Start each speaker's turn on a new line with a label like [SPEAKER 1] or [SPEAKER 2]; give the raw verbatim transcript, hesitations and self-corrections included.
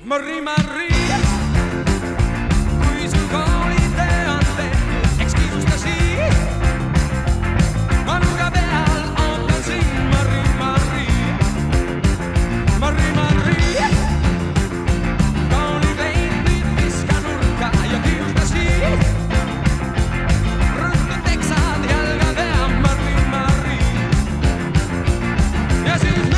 [SPEAKER 1] Marri, Marri, kui sul koolitee on tehtud, eks kiirusta siin. Ma nurga peal ootan siin, Marri, Marri, Marri, Marri. Koolikleit nüüd viska nurka ja kiirusta siin. Rõhtu teksad jalga pea, Marri, Marri. Ja siis